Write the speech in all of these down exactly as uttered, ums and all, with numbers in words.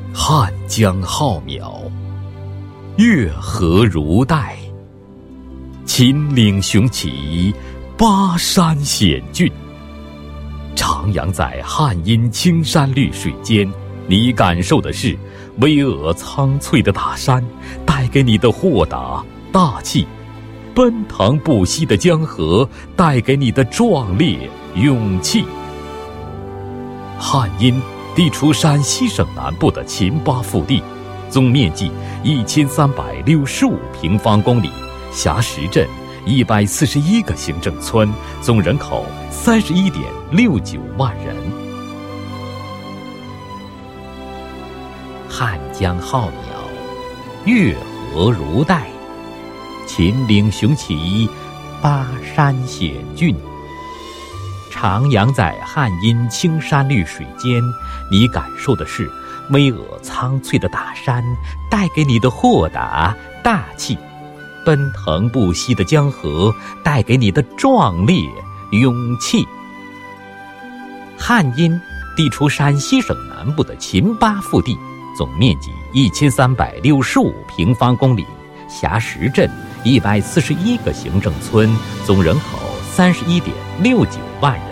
汉江浩渺，月河如带。秦岭雄奇，巴山险峻。徜徉在汉阴青山绿水间，你感受的是巍峨苍翠的大山带给你的豁达大气，奔腾不息的江河带给你的壮烈勇气。汉阴地处陕西省南部的秦巴腹地，总面积一千三百六十五平方公里，辖十镇一百四十一个行政村，总人口三十一点六九万人。汉江浩渺，月河如带。秦岭雄奇，巴山险峻。徜徉在汉阴青山绿水间，你感受的是巍峨苍翠的大山带给你的豁达大气，奔腾不息的江河带给你的壮烈勇气。汉阴地处陕西省南部的秦巴腹地，总面积一千三百六十五平方公里，辖十镇一百四十一个行政村，总人口三十一点六九万人。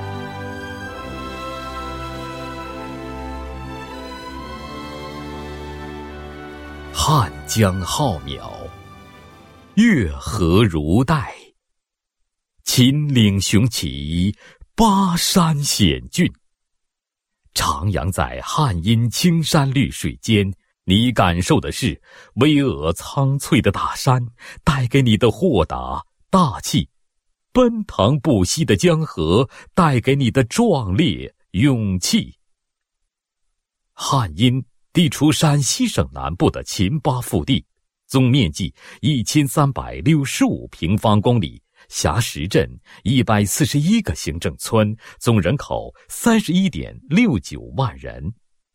汉江浩渺，月河如带。秦岭雄奇，巴山险峻。徜徉在汉阴青山绿水间，你感受的是巍峨苍翠的大山带给你的豁达大气，奔腾不息的江河带给你的壮烈勇气。汉阴地处陕西省南部的秦巴腹地，总面积一千三百六十五平方公里，辖十镇一百四十一个行政村，总人口三十一点六九万人。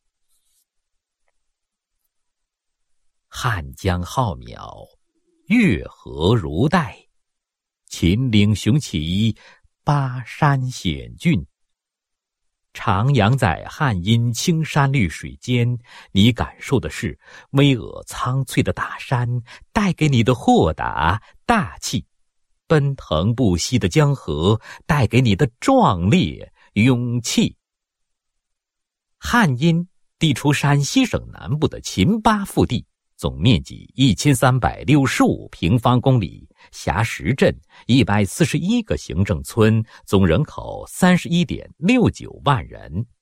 汉江浩渺，月河如带。秦岭雄奇，巴山险峻。徜徉在汉阴青山绿水间，你感受的是巍峨苍翠的大山带给你的豁达大气，奔腾不息的江河带给你的壮烈勇气。汉阴地处陕西省南部的秦巴腹地，总面积一千三百六十五平方公里，辖十镇一百四十一个行政村，总人口三十一点六九万人。